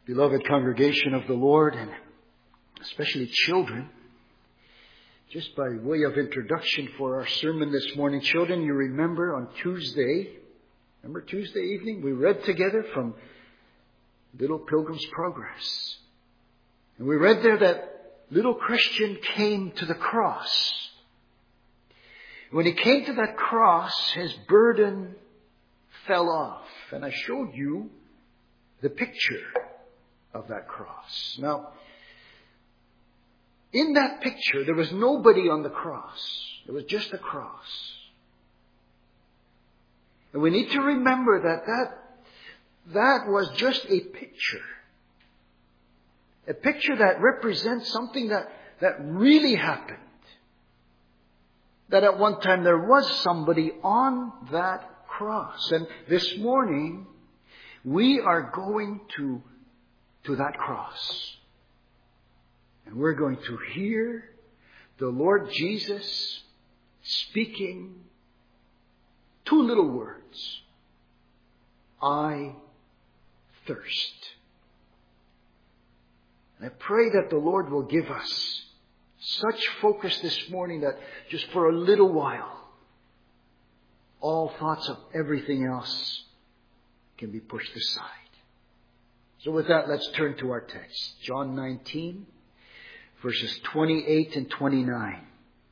Beloved congregation of the Lord, and especially children, just by way of introduction for our sermon this morning, children, you remember on Tuesday evening, we read together from Little Pilgrim's Progress. And we read there that little Christian came to the cross. When he came to that cross, his burden fell off. And I showed you the picture of that cross. Now, in that picture, there was nobody on the cross. It was just a cross. And we need to remember that was just a picture. A picture that represents something that really happened. That at one time there was somebody on that cross. And this morning, we are going to that cross. And we're going to hear the Lord Jesus speaking two little words. I thirst. And I pray that the Lord will give us such focus this morning that just for a little while, all thoughts of everything else can be pushed aside. So with that, let's turn to our text. John 19, verses 28 and 29.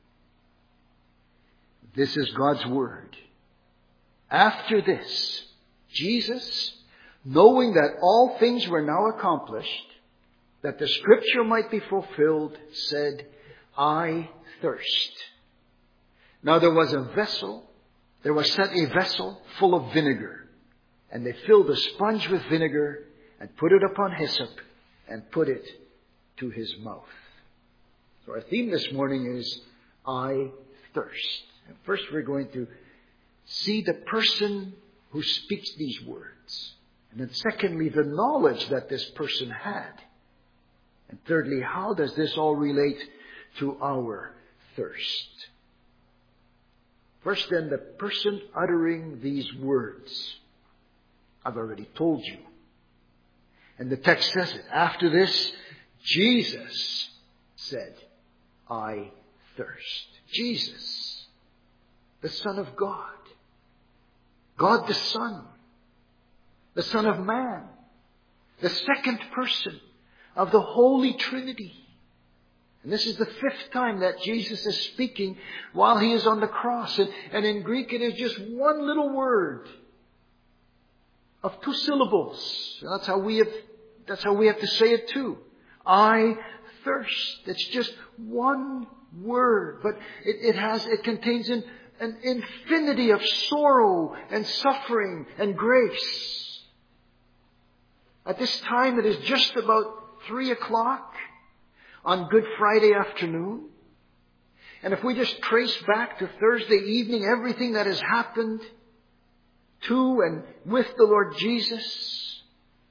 This is God's Word. After this, Jesus, knowing that all things were now accomplished, that the Scripture might be fulfilled, said, I thirst. Now there was set a vessel full of vinegar, and they filled a sponge with vinegar and put it upon hyssop and put it to his mouth. So our theme this morning is, I thirst. And first we're going to see the person who speaks these words. And then secondly, the knowledge that this person had. And thirdly, how does this all relate to our thirst? First then, the person uttering these words. I've already told you. And the text says it. After this, Jesus said, I thirst. Jesus, the Son of God. God the Son. The Son of Man. The second person of the Holy Trinity. And this is the fifth time that Jesus is speaking while he is on the cross. And in Greek it is just one little word of two syllables. And that's how we have to say it too. I thirst. It's just one word, but it contains an infinity of sorrow and suffering and grace. At this time, it is just about 3:00 on Good Friday afternoon. And if we just trace back to Thursday evening, everything that has happened to and with the Lord Jesus.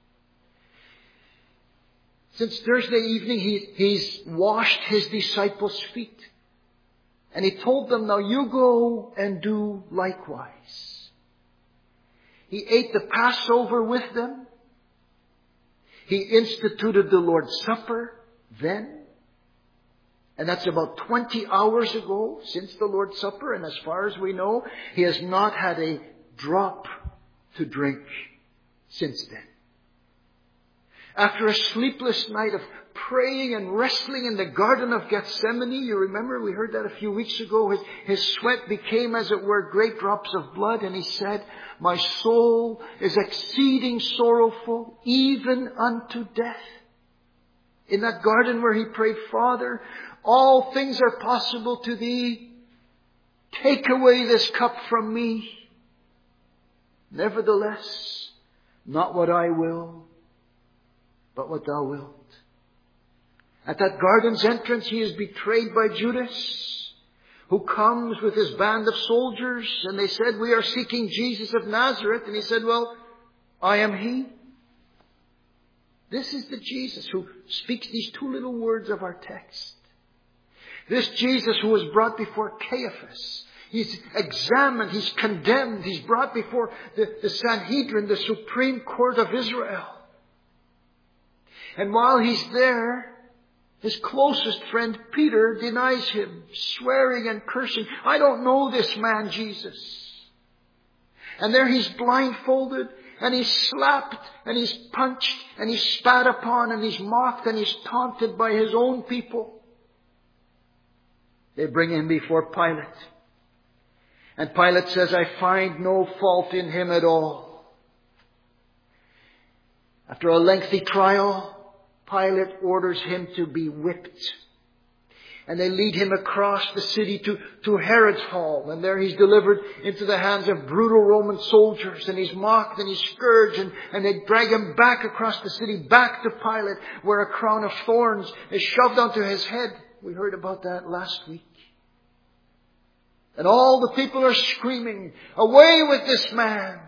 Since Thursday evening, he's washed his disciples' feet. And he told them, now you go and do likewise. He ate the Passover with them. He instituted the Lord's Supper then. And that's about 20 hours ago since the Lord's Supper. And as far as we know, he has not had a drop to drink since then. After a sleepless night of praying and wrestling in the Garden of Gethsemane, you remember we heard that a few weeks ago, his sweat became, as it were, great drops of blood, and he said, my soul is exceeding sorrowful, even unto death. In that garden where he prayed, Father, all things are possible to thee. Take away this cup from me. Nevertheless, not what I will, but what thou wilt. At that garden's entrance, he is betrayed by Judas, who comes with his band of soldiers. And they said, we are seeking Jesus of Nazareth. And he said, well, I am he. This is the Jesus who speaks these two little words of our text. This Jesus who was brought before Caiaphas. He's examined, he's condemned, he's brought before the Sanhedrin, the Supreme Court of Israel. And while he's there, his closest friend Peter denies him, swearing and cursing, "I don't know this man, Jesus." And there he's blindfolded, and he's slapped, and he's punched, and he's spat upon, and he's mocked, and he's taunted by his own people. They bring him before Pilate. And Pilate says, "I find no fault in him at all." After a lengthy trial, Pilate orders him to be whipped. And they lead him across the city to Herod's hall. And there he's delivered into the hands of brutal Roman soldiers. And he's mocked and he's scourged. And they drag him back across the city, back to Pilate, where a crown of thorns is shoved onto his head. We heard about that last week. And all the people are screaming, "Away with this man!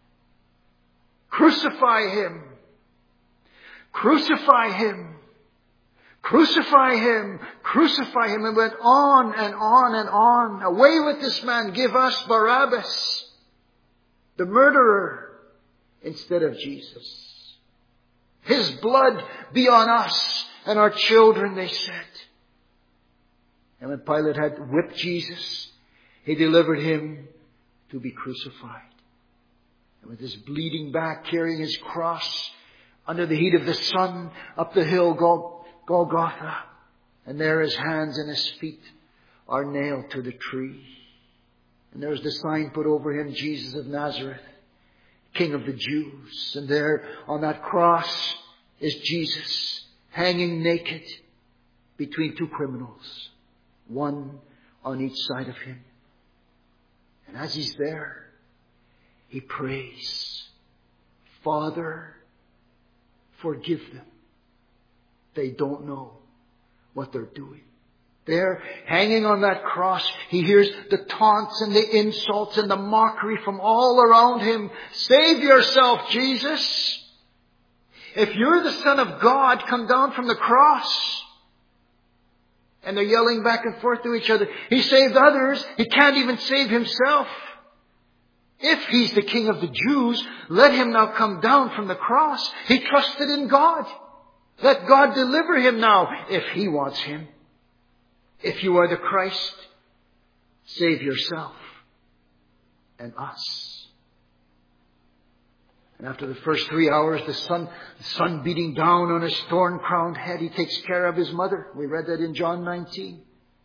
Crucify him! Crucify him! Crucify him! Crucify him!" And went on and on and on. "Away with this man! Give us Barabbas, the murderer, instead of Jesus. His blood be on us and our children," they said. And when Pilate had whipped Jesus, he delivered him to be crucified. And with his bleeding back, carrying his cross under the heat of the sun up the hill Golgotha. And there his hands and his feet are nailed to the tree. And there's the sign put over him, "Jesus of Nazareth, King of the Jews." And there on that cross is Jesus, hanging naked between two criminals, one on each side of him. And as he's there, he prays, "Father, forgive them. They don't know what they're doing." There, hanging on that cross, he hears the taunts and the insults and the mockery from all around him. "Save yourself, Jesus. If you're the Son of God, come down from the cross." And they're yelling back and forth to each other. He saved others. He can't even save himself. If he's the King of the Jews, let him now come down from the cross. He trusted in God. Let God deliver him now if he wants him. If you are the Christ, save yourself and us. And after the first 3 hours, the sun beating down on his thorn-crowned head, he takes care of his mother. We read that in John 19.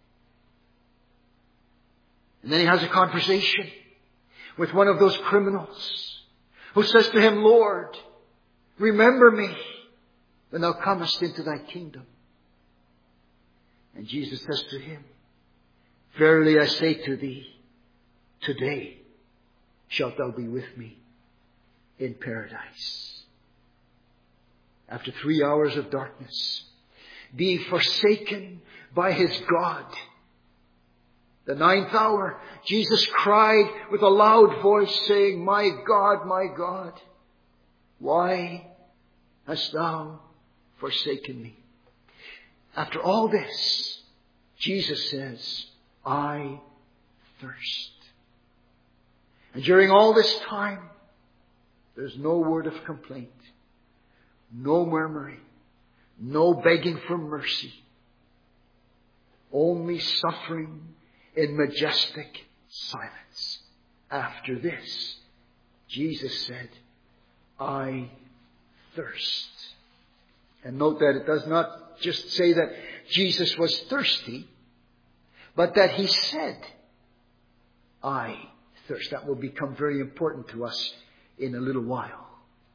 And then he has a conversation with one of those criminals who says to him, "Lord, remember me when thou comest into thy kingdom." And Jesus says to him, "Verily I say to thee, today shalt thou be with me in paradise." After 3 hours of darkness, being forsaken by his God, the 9th hour, Jesus cried with a loud voice, saying, my God, why hast thou forsaken me?" After all this, Jesus says, "I thirst." And during all this time, there's no word of complaint, no murmuring, no begging for mercy, only suffering in majestic silence. After this, Jesus said, "I thirst." And note that it does not just say that Jesus was thirsty, but that he said, "I thirst." That will become very important to us in a little while,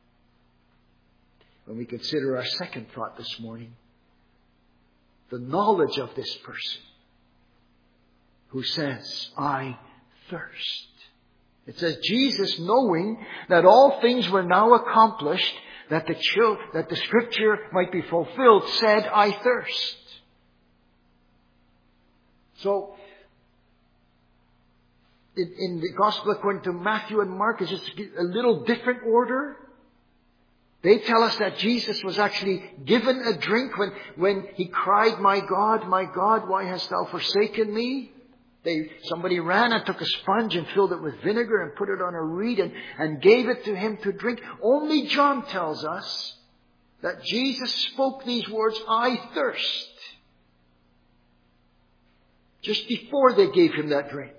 when we consider our second thought this morning, the knowledge of this person who says, "I thirst." It says, Jesus, knowing that all things were now accomplished, that the scripture might be fulfilled, said, "I thirst." So, in the Gospel according to Matthew and Mark, it's just a little different order. They tell us that Jesus was actually given a drink when he cried, my God, why hast thou forsaken me?" Somebody ran and took a sponge and filled it with vinegar and put it on a reed and gave it to him to drink. Only John tells us that Jesus spoke these words, "I thirst," just before they gave him that drink.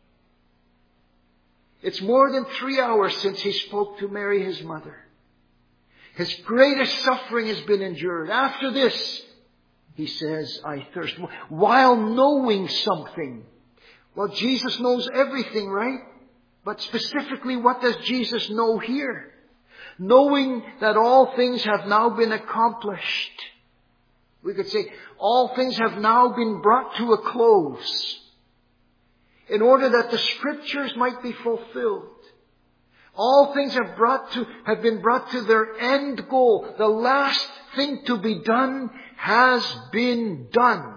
It's more than 3 hours since he spoke to Mary, his mother. His greatest suffering has been endured. After this, he says, "I thirst." While knowing something. Well, Jesus knows everything, right? But specifically, what does Jesus know here? Knowing that all things have now been accomplished. We could say, all things have now been brought to a close. In order that the Scriptures might be fulfilled. All things have been brought to their end goal. The last thing to be done has been done.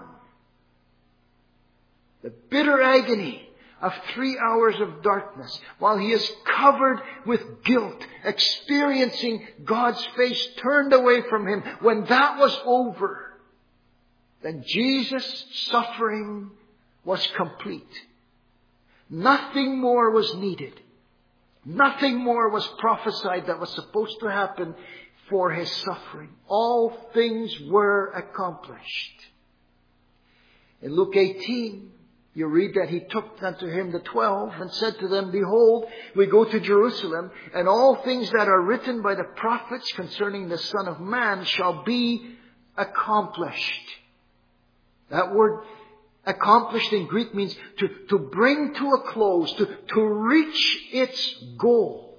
The bitter agony of 3 hours of darkness, while he is covered with guilt, experiencing God's face turned away from him, when that was over, then Jesus' suffering was complete. Nothing more was needed. Nothing more was prophesied that was supposed to happen for his suffering. All things were accomplished. In Luke 18, you read that he took unto him the 12 and said to them, "Behold, we go to Jerusalem, and all things that are written by the prophets concerning the Son of Man shall be accomplished." That word accomplished in Greek means to bring to a close, to reach its goal.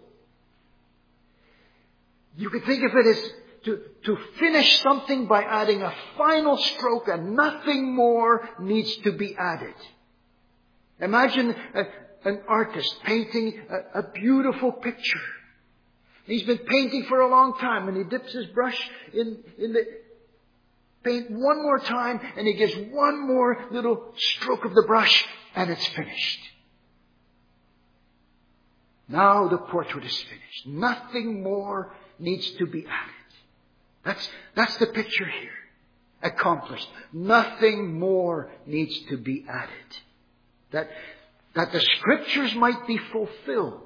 You could think of it as to finish something by adding a final stroke, and nothing more needs to be added. Imagine an artist painting a beautiful picture. He's been painting for a long time, and he dips his brush in the paint one more time, and he gives one more little stroke of the brush, and it's finished. Now the portrait is finished. Nothing more needs to be added. That's the picture here. Accomplished. Nothing more needs to be added. That the Scriptures might be fulfilled.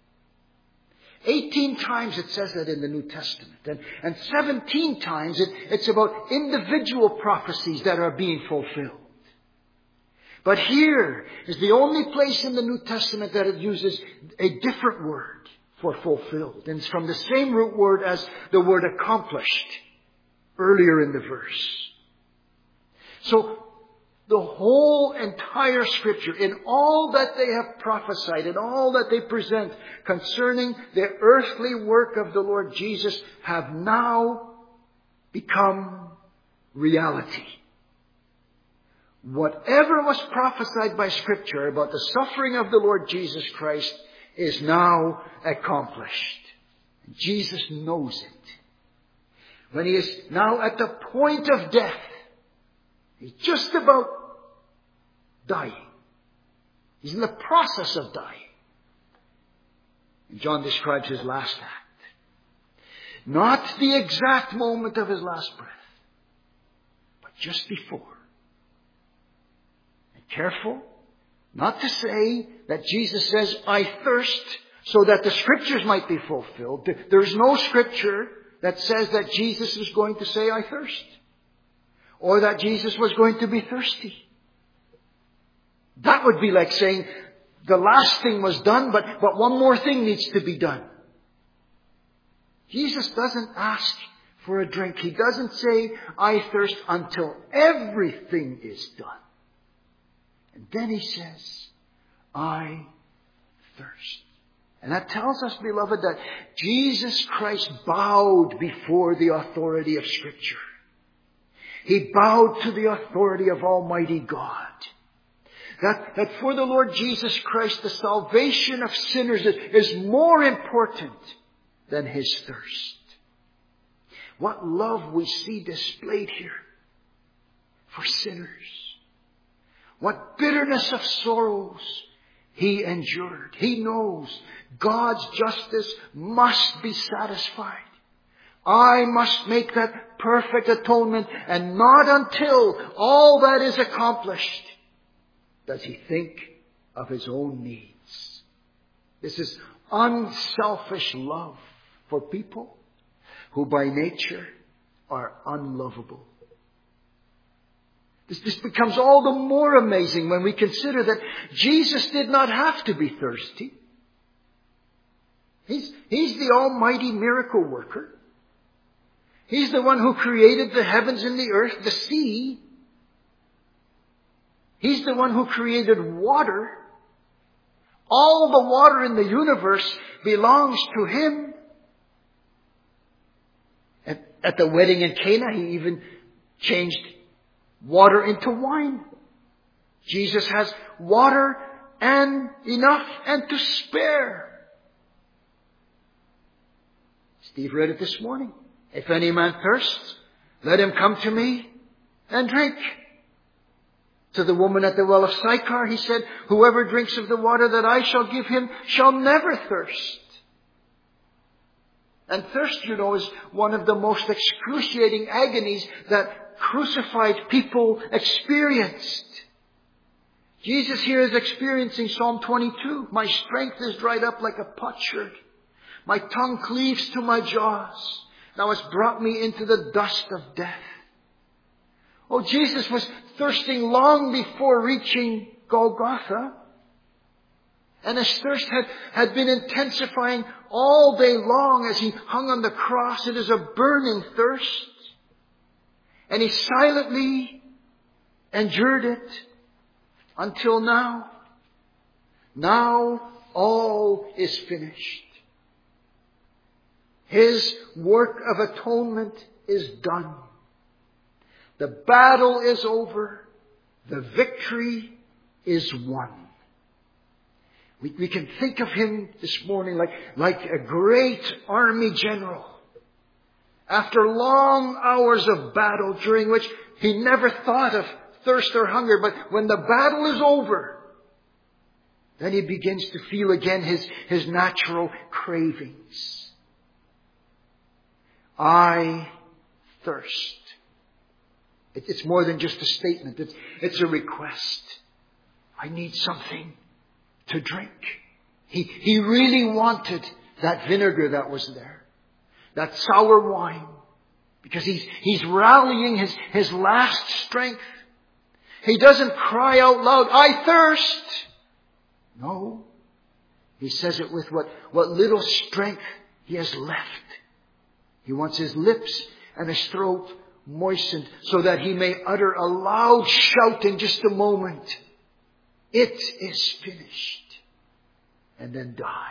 18 times it says that in the New Testament. And 17 times it's about individual prophecies that are being fulfilled. But here is the only place in the New Testament that it uses a different word for fulfilled. And it's from the same root word as the word accomplished earlier in the verse. So the whole entire Scripture, in all that they have prophesied, in all that they present concerning the earthly work of the Lord Jesus, have now become reality. Whatever was prophesied by Scripture about the suffering of the Lord Jesus Christ is now accomplished. Jesus knows it. When he is now at the point of death, he's just about dying. He's in the process of dying. And John describes his last act. Not the exact moment of his last breath, but just before. And careful not to say that Jesus says, "I thirst," so that the Scriptures might be fulfilled. There's no Scripture that says that Jesus is going to say, "I thirst," or that Jesus was going to be thirsty. That would be like saying the last thing was done, but one more thing needs to be done. Jesus doesn't ask for a drink. He doesn't say, "I thirst," until everything is done. And then he says, "I thirst." And that tells us, beloved, that Jesus Christ bowed before the authority of Scripture. He bowed to the authority of Almighty God. That for the Lord Jesus Christ, the salvation of sinners is more important than his thirst. What love we see displayed here for sinners. What bitterness of sorrows he endured. He knows God's justice must be satisfied. I must make that perfect atonement, and not until all that is accomplished does he think of his own needs. This is unselfish love for people who by nature are unlovable. This becomes all the more amazing when we consider that Jesus did not have to be thirsty. He's the almighty miracle worker. He's the one who created the heavens and the earth, the sea. He's the one who created water. All the water in the universe belongs to Him. At the wedding in Cana, He even changed water into wine. Jesus has water and enough and to spare. Steve read it this morning. If any man thirsts, let him come to me and drink. To the woman at the well of Sychar, He said, whoever drinks of the water that I shall give him shall never thirst. And thirst, is one of the most excruciating agonies that crucified people experienced. Jesus here is experiencing Psalm 22. My strength is dried up like a potsherd. My tongue cleaves to my jaws. Thou hast brought me into the dust of death. Oh, Jesus was thirsting long before reaching Golgotha. And his thirst had been intensifying all day long as He hung on the cross. It is a burning thirst. And He silently endured it until now. Now all is finished. His work of atonement is done. The battle is over. The victory is won. We can think of Him this morning like a great army general. After long hours of battle during which He never thought of thirst or hunger, but when the battle is over, then He begins to feel again his natural cravings. I thirst. It's more than just a statement. It's a request. I need something to drink. He really wanted that vinegar that was there. That sour wine. Because he's rallying his last strength. He doesn't cry out loud, I thirst. No. He says it with what little strength he has left. He wants his lips and his throat moistened so that he may utter a loud shout in just a moment. It is finished. And then die.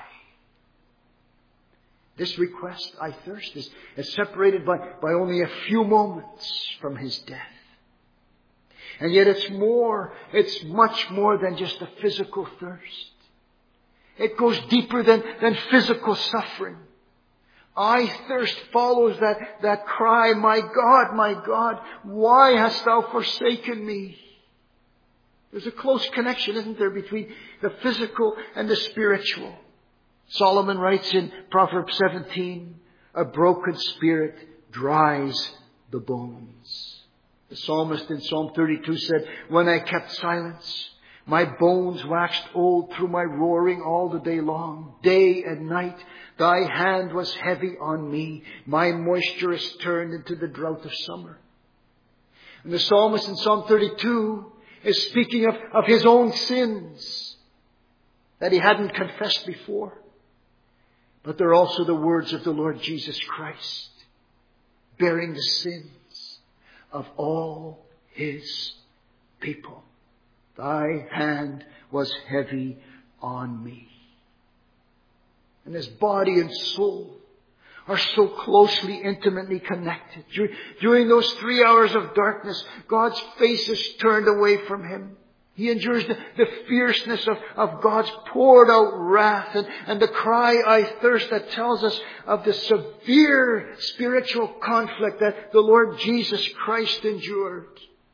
This request, I thirst, is separated by only a few moments from His death. And yet it's much more than just a physical thirst. It goes deeper than physical suffering. I thirst follows that cry, my God, why hast Thou forsaken me? There's a close connection, isn't there, between the physical and the spiritual. Solomon writes in Proverbs 17, a broken spirit dries the bones. The psalmist in Psalm 32 said, when I kept silence, my bones waxed old through my roaring all the day long. Day and night, Thy hand was heavy on me. My moisture is turned into the drought of summer. And the psalmist in Psalm 32 is speaking of his own sins that he hadn't confessed before. But they're also the words of the Lord Jesus Christ, bearing the sins of all His people. Thy hand was heavy on me. And his body and soul are so closely, intimately connected. During those 3 hours of darkness, God's face is turned away from him. He endures the fierceness of God's poured out wrath and the cry, I thirst, that tells us of the severe spiritual conflict that the Lord Jesus Christ endured.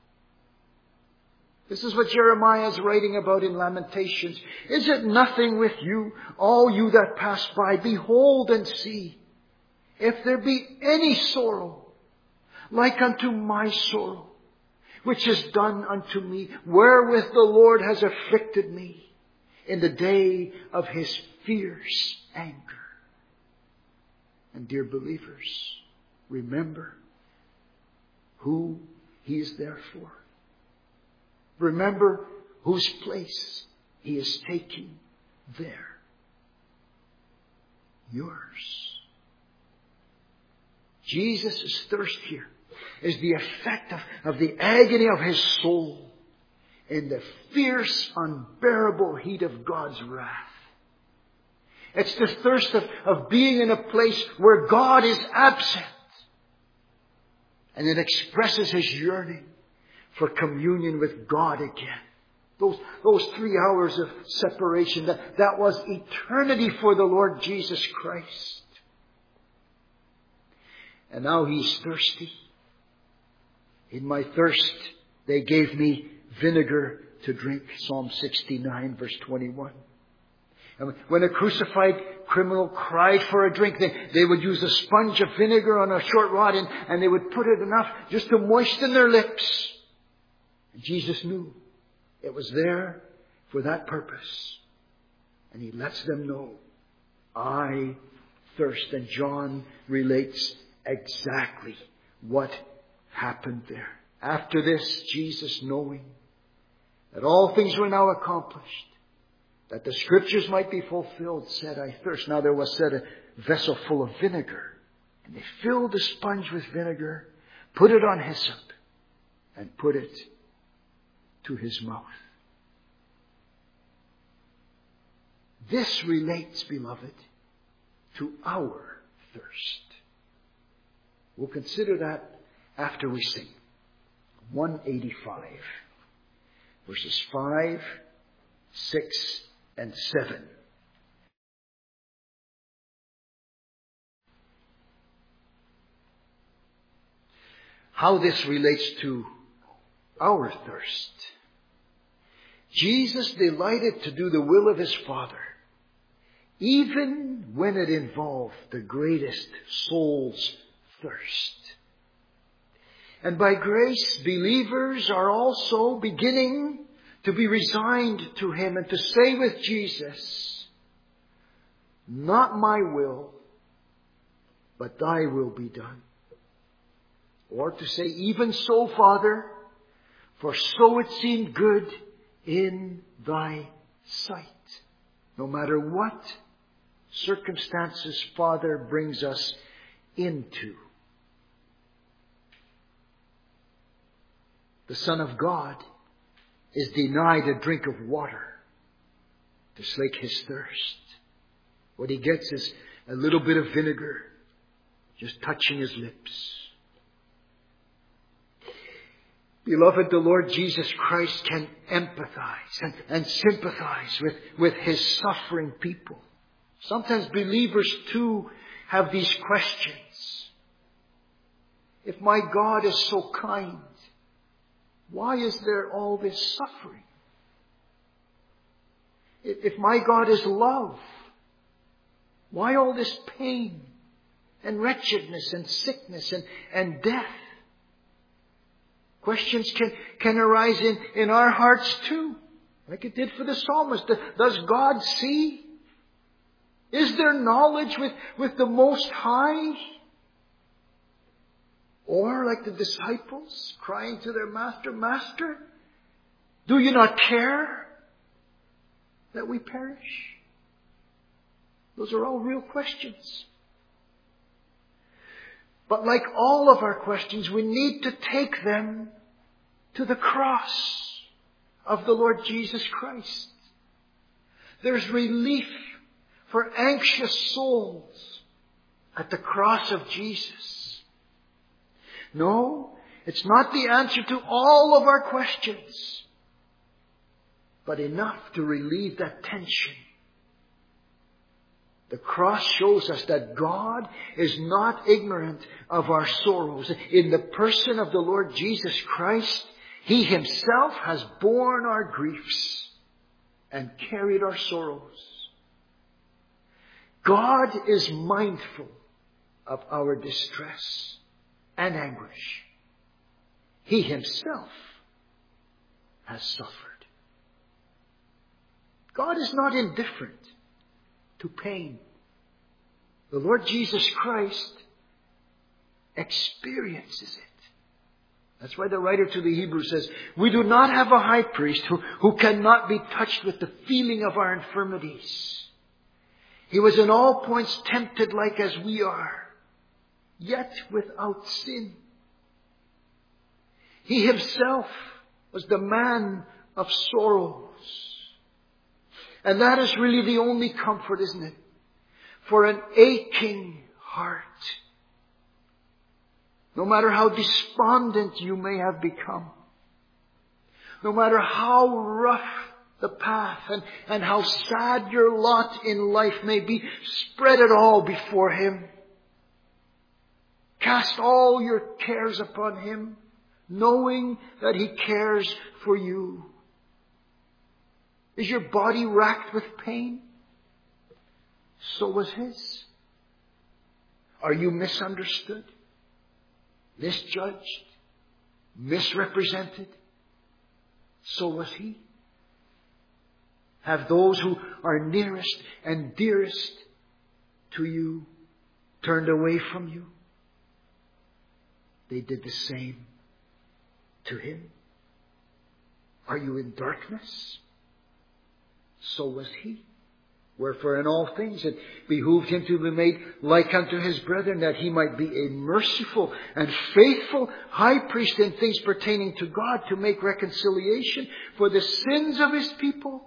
This is what Jeremiah is writing about in Lamentations. Is it nothing with you, all you that pass by? Behold and see. If there be any sorrow, like unto my sorrow, which is done unto me, wherewith the Lord has afflicted me in the day of His fierce anger. And dear believers, remember who He is there for. Remember whose place He is taking there. Yours. Jesus' thirst here is the effect of the agony of His soul in the fierce, unbearable heat of God's wrath. It's the thirst of being in a place where God is absent. And it expresses His yearning for communion with God again. Those 3 hours of separation, that was eternity for the Lord Jesus Christ. And now He's thirsty. In my thirst, they gave me vinegar to drink. Psalm 69, verse 21. And when a crucified criminal cried for a drink, they would use a sponge of vinegar on a short rod and they would put it enough just to moisten their lips. And Jesus knew it was there for that purpose. And He lets them know, I thirst. And John relates exactly what happened there. After this, Jesus, knowing that all things were now accomplished, that the Scriptures might be fulfilled, said, I thirst. Now there was set a vessel full of vinegar. And they filled the sponge with vinegar, put it on hyssop, and put it to His mouth. This relates, beloved, to our thirst. We'll consider that after we sing. 185, verses 5, 6, and 7. How this relates to our thirst. Jesus delighted to do the will of His Father, even when it involved the greatest soul's thirst. And by grace, believers are also beginning to be resigned to Him and to say with Jesus, not my will, but Thy will be done. Or to say, even so, Father, for so it seemed good in Thy sight. No matter what circumstances Father brings us into. The Son of God is denied a drink of water to slake His thirst. What He gets is a little bit of vinegar just touching His lips. Beloved, the Lord Jesus Christ can empathize and sympathize with His suffering people. Sometimes believers too have these questions. If my God is so kind, why is there all this suffering? If my God is love, why all this pain and wretchedness and sickness and death? Questions can arise in our hearts too, like it did for the psalmist. Does God see? Is there knowledge with the Most High? Or like the disciples crying to their master, Master, do you not care that we perish? Those are all real questions. But like all of our questions, we need to take them to the cross of the Lord Jesus Christ. There's relief for anxious souls at the cross of Jesus. No, it's not the answer to all of our questions, but enough to relieve that tension. The cross shows us that God is not ignorant of our sorrows. In the person of the Lord Jesus Christ, He Himself has borne our griefs and carried our sorrows. God is mindful of our distress and anguish. He Himself has suffered. God is not indifferent to pain. The Lord Jesus Christ experiences it. That's why the writer to the Hebrews says, we do not have a high priest who cannot be touched with the feeling of our infirmities. He was in all points tempted like as we are, yet without sin. He himself was the man of sorrows. And that is really the only comfort, isn't it? For an aching heart. No matter how despondent you may have become, no matter how rough the path and how sad your lot in life may be, spread it all before Him. Cast all your cares upon Him, knowing that He cares for you. Is your body racked with pain? So was His. Are you misunderstood? Misjudged, misrepresented? So was He. Have those who are nearest and dearest to you turned away from you? They did the same to Him. Are you in darkness? So was He. Wherefore in all things it behooved Him to be made like unto His brethren, that He might be a merciful and faithful high priest in things pertaining to God, to make reconciliation for the sins of His people.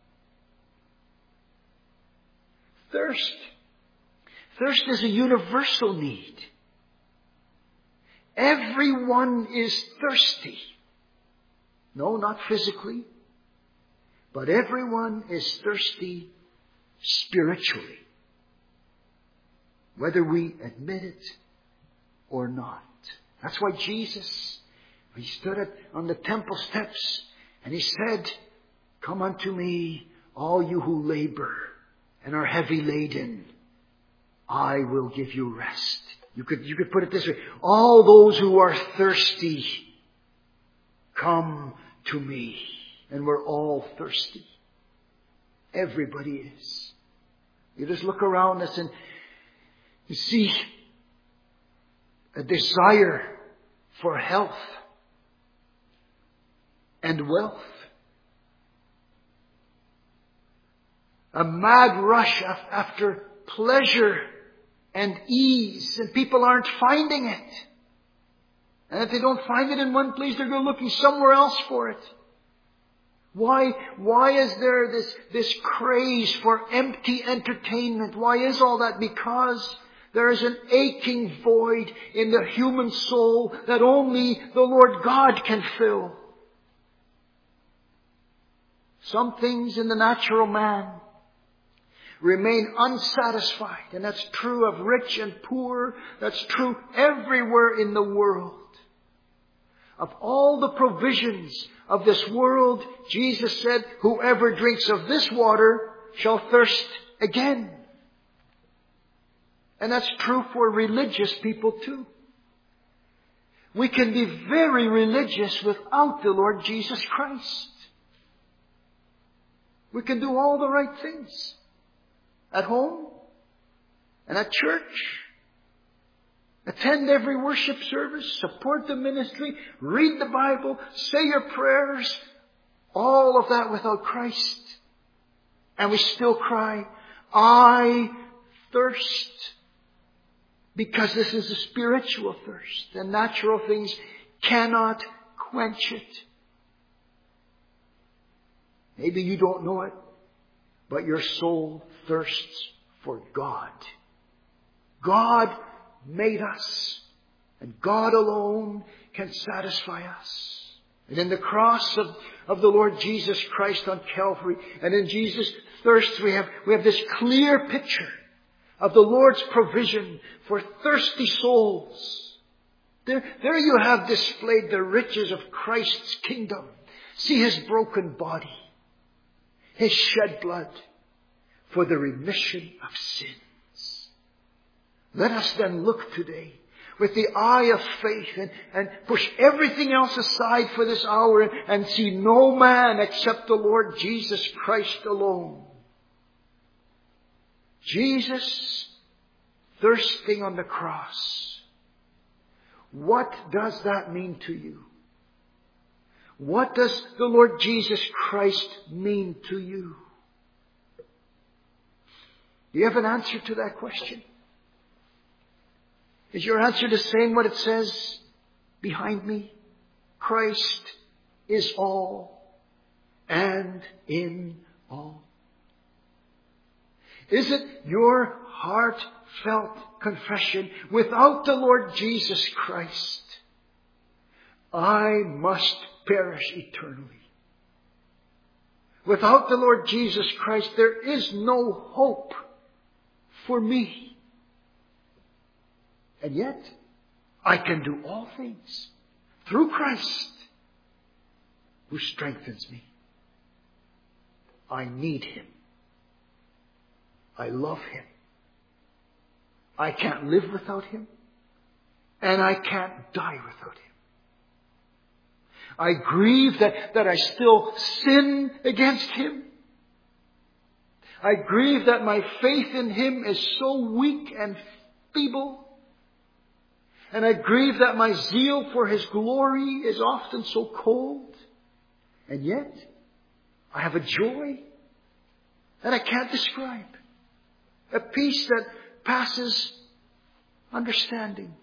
Thirst. Thirst is a universal need. Everyone is thirsty. No, not physically, but everyone is thirsty spiritually, whether we admit it or not. That's why Jesus, He stood on the temple steps and He said, come unto me, all you who labor and are heavy laden, I will give you rest. You could put it this way, all those who are thirsty, come to me. And we're all thirsty. Everybody is. You just look around us and you see a desire for health and wealth. A mad rush after pleasure and ease. And people aren't finding it. And if they don't find it in one place, they're going looking somewhere else for it. Why is there this craze for empty entertainment? Why is all that? Because there is an aching void in the human soul that only the Lord God can fill. Some things in the natural man remain unsatisfied. And that's true of rich and poor. That's true everywhere in the world. Of all the provisions of this world, Jesus said, whoever drinks of this water shall thirst again. And that's true for religious people too. We can be very religious without the Lord Jesus Christ. We can do all the right things at home and at church. Attend every worship service, support the ministry, read the Bible, say your prayers, all of that without Christ. And we still cry, I thirst. Because this is a spiritual thirst, and natural things cannot quench it. Maybe you don't know it, but your soul thirsts for God. God made us, and God alone can satisfy us. And in the cross of the Lord Jesus Christ on Calvary, and in Jesus' thirst, we have this clear picture of the Lord's provision for thirsty souls. There you have displayed the riches of Christ's kingdom. See His broken body, His shed blood for the remission of sins. Let us then look today with the eye of faith and push everything else aside for this hour and see no man except the Lord Jesus Christ alone. Jesus, thirsting on the cross, What does that mean to you? What does the Lord Jesus Christ mean to you? Do you have an answer to that question? Is your answer the same what it says behind me? Christ is all and in all. Is it your heartfelt confession, without the Lord Jesus Christ, I must perish eternally? Without the Lord Jesus Christ, there is no hope for me. And yet, I can do all things through Christ who strengthens me. I need Him. I love Him. I can't live without Him. And I can't die without Him. I grieve that I still sin against Him. I grieve that my faith in Him is so weak and feeble. And I grieve that my zeal for His glory is often so cold. And yet, I have a joy that I can't describe. A peace that passes understanding.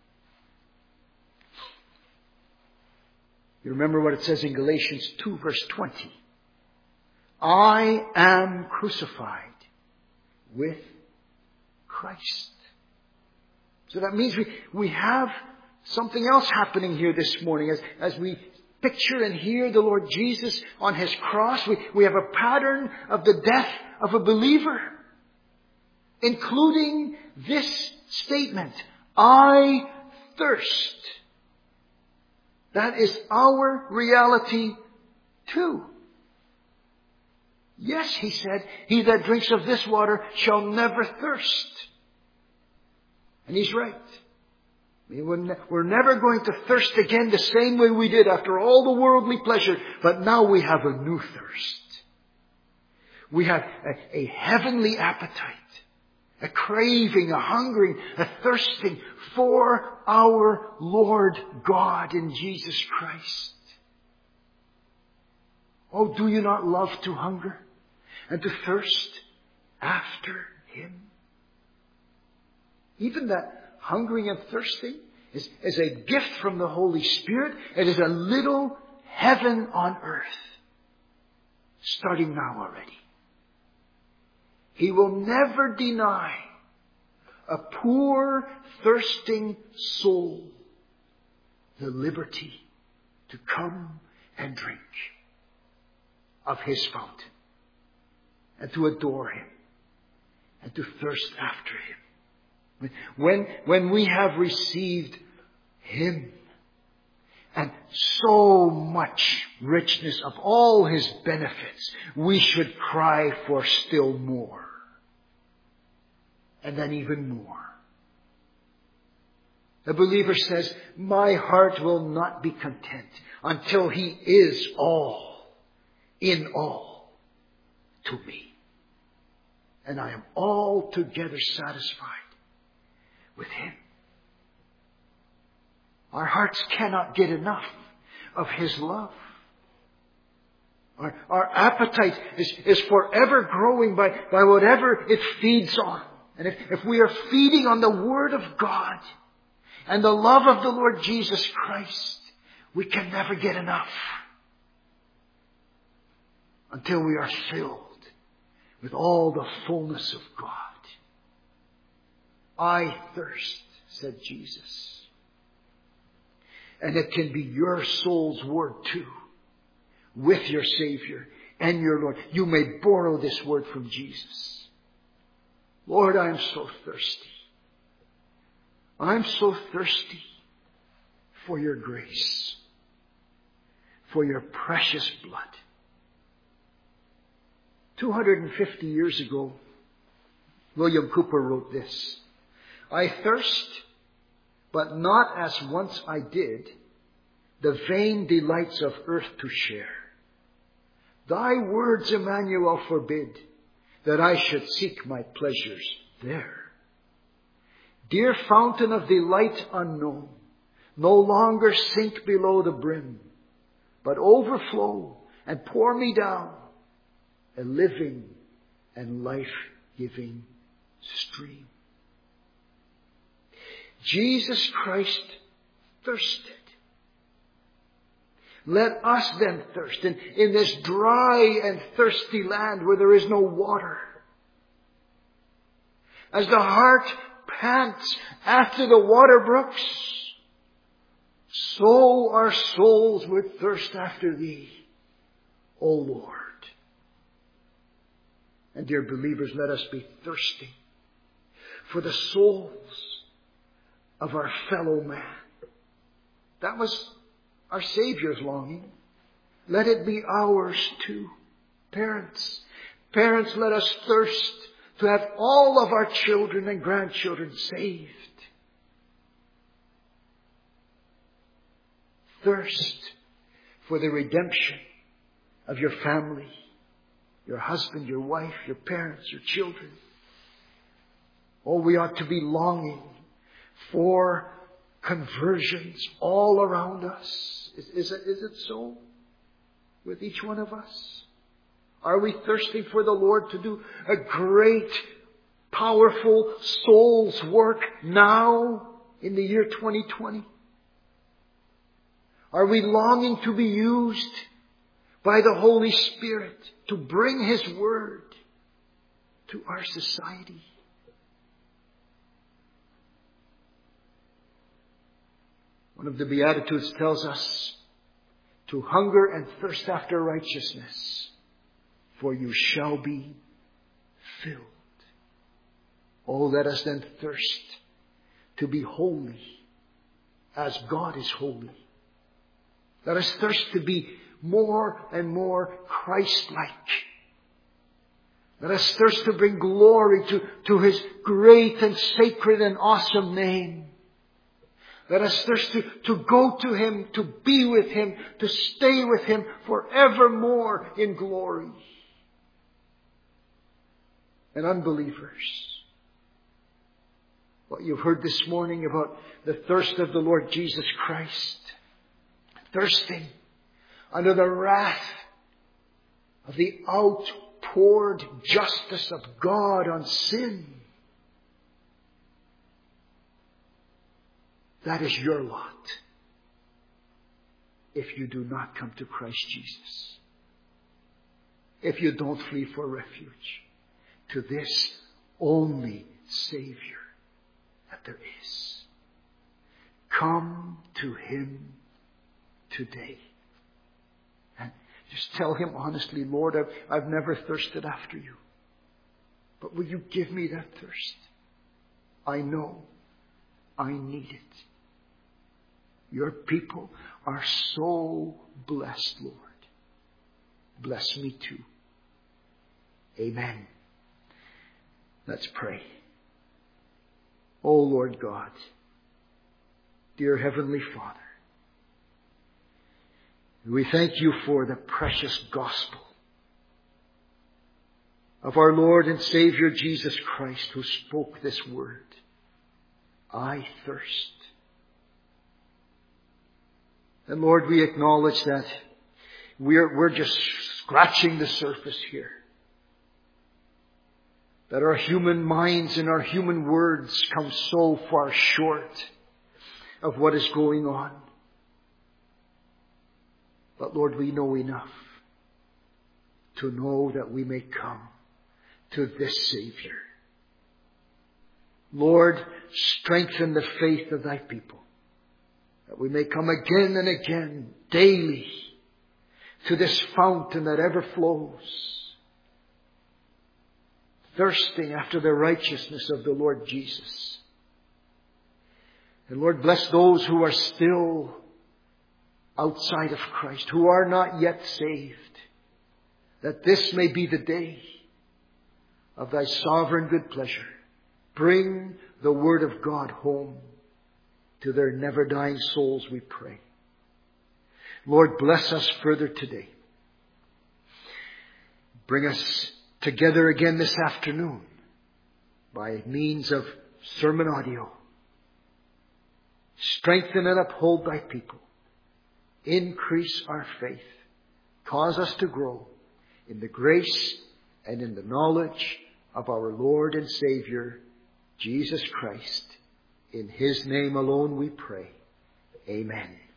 You remember what it says in Galatians 2 verse 20. I am crucified with Christ. So that means we have something else happening here this morning. As we picture and hear the Lord Jesus on His cross, we have a pattern of the death of a believer, including this statement, I thirst. That is our reality too. Yes, He said, he that drinks of this water shall never thirst. And He's right. We're never going to thirst again the same way we did after all the worldly pleasure. But now we have a new thirst. We have a heavenly appetite. A craving, a hungering, a thirsting for our Lord God in Jesus Christ. Oh, do you not love to hunger and to thirst after Him? Even that hungering and thirsting is a gift from the Holy Spirit. It is a little heaven on earth, starting now already. He will never deny a poor, thirsting soul the liberty to come and drink of His fountain and to adore Him and to thirst after Him. When we have received Him and so much richness of all His benefits, we should cry for still more. And then even more. The believer says, my heart will not be content until He is all, in all, to me. And I am altogether satisfied with Him. Our hearts cannot get enough of His love. Our appetite is forever growing by whatever it feeds on. And if we are feeding on the Word of God and the love of the Lord Jesus Christ, we can never get enough until we are filled with all the fullness of God. I thirst, said Jesus. And it can be your soul's word too, with your Savior and your Lord. You may borrow this word from Jesus. Lord, I am so thirsty. I'm so thirsty for your grace, for your precious blood. 250 years ago, William Cooper wrote this. I thirst, but not as once I did, the vain delights of earth to share. Thy words, Emmanuel, forbid that I should seek my pleasures there. Dear fountain of delight unknown, no longer sink below the brim, but overflow and pour me down a living and life-giving stream. Jesus Christ thirsted. Let us then thirst in this dry and thirsty land where there is no water. As the heart pants after the water brooks, so our souls would thirst after Thee, O Lord. And dear believers, let us be thirsty for the souls of our fellow man. That was our Savior's longing. Let it be ours too. Parents, let us thirst to have all of our children and grandchildren saved. Thirst for the redemption of your family, your husband, your wife, your parents, your children. Oh, we ought to be longing for conversions all around us. Is it so with each one of us? Are we thirsting for the Lord to do a great, powerful souls work now in the year 2020? Are we longing to be used by the Holy Spirit to bring His Word to our society? One of the Beatitudes tells us to hunger and thirst after righteousness, for you shall be filled. Oh, let us then thirst to be holy as God is holy. Let us thirst to be more and more Christ-like. Let us thirst to bring glory to His great and sacred and awesome name. Let us thirst to go to Him, to be with Him, to stay with Him forevermore in glory. And unbelievers, what you've heard this morning about the thirst of the Lord Jesus Christ, thirsting under the wrath of the outpoured justice of God on sin. That is your lot if you do not come to Christ Jesus. If you don't flee for refuge to this only Savior that there is. Come to Him today. And just tell Him honestly, Lord, I've never thirsted after You. But will You give me that thirst? I know I need it. Your people are so blessed, Lord. Bless me too. Amen. Let's pray. Oh Lord God, dear Heavenly Father, we thank You for the precious gospel of our Lord and Savior Jesus Christ, who spoke this word, I thirst. And Lord, we acknowledge that we're just scratching the surface here. That our human minds and our human words come so far short of what is going on. But Lord, we know enough to know that we may come to this Savior. Lord, strengthen the faith of Thy people, that we may come again and again, daily, to this fountain that ever flows, thirsting after the righteousness of the Lord Jesus. And Lord, bless those who are still outside of Christ, who are not yet saved, that this may be the day of Thy sovereign good pleasure. Bring the Word of God home to their never-dying souls, we pray. Lord, bless us further today. Bring us together again this afternoon by means of sermon audio. Strengthen and uphold thy people. Increase our faith. Cause us to grow in the grace and in the knowledge of our Lord and Savior, Jesus Christ. In his name alone we pray. Amen.